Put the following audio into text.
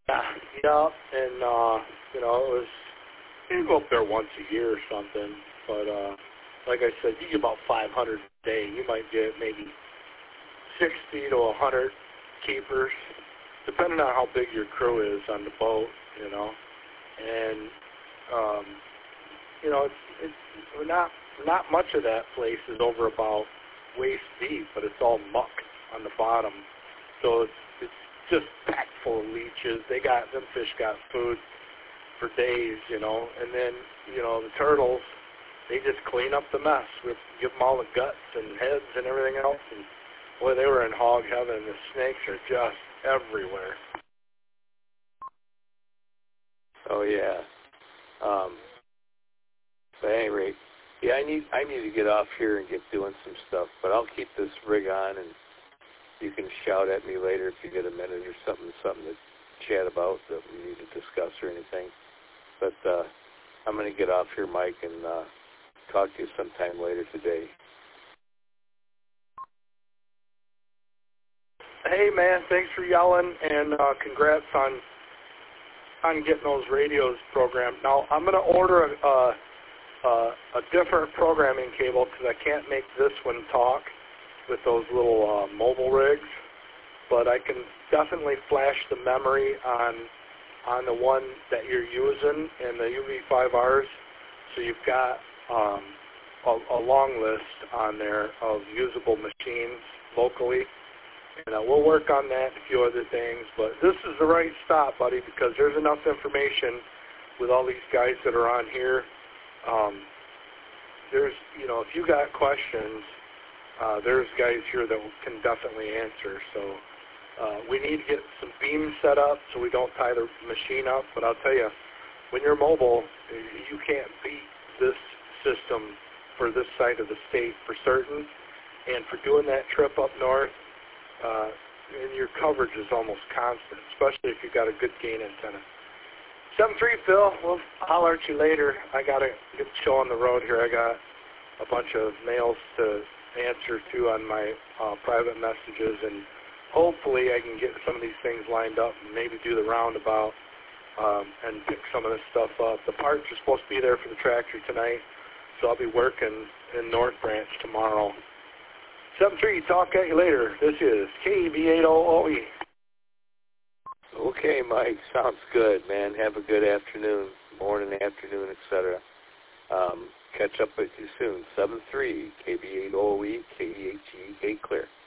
Yeah, and you know, it was you go up there once a year or something, but like I said, you get about 500 a day. You might get maybe 60 to 100 keepers, depending on how big your crew is on the boat, you know. And you know, it's not much of that place is over about waist deep, but it's all muck on the bottom, so it's just packed full of leeches. Them fish got food for days, you know. And then, you know, the turtles, they just clean up the mess. We give them all the guts and heads and everything else. And boy, they were in hog heaven. The snakes are just everywhere. Oh yeah. But at any rate, yeah, I need to get off here and get doing some stuff. But I'll keep this rig on, and you can shout at me later if you get a minute or something to chat about that we need to discuss or anything. But I'm going to get off here, Mike, and talk to you sometime later today. Hey, man, thanks for yelling, and congrats on getting those radios programmed. Now, I'm going to order a different programming cable because I can't make this one talk with those little mobile rigs, but I can definitely flash the memory on the one that you're using in the UV5Rs, so you've got a long list on there of usable machines locally, and we'll work on that and a few other things. But this is the right stop, buddy, because there's enough information with all these guys that are on here. There's, you know, if you got questions, there's guys here that can definitely answer. So we need to get some beams set up so we don't tie the machine up. But I'll tell you, when you're mobile, you can't beat this system for this side of the state for certain. And for doing that trip up north, and your coverage is almost constant, especially if you've got a good gain antenna. 7-3, Phil. We'll holler at you later. I got to get the show on the road here. I got a bunch of mails to answer to on my private messages, and hopefully I can get some of these things lined up and maybe do the roundabout and pick some of this stuff up. The parts are supposed to be there for the tractor tonight, so I'll be working in North Branch tomorrow. 7-3, talk at you later. This is KB80OE. Okay, Mike, sounds good, man. Have a good afternoon, morning, afternoon, etc. Catch up with you soon. 7-3, KB80OE, KDHE, Clear.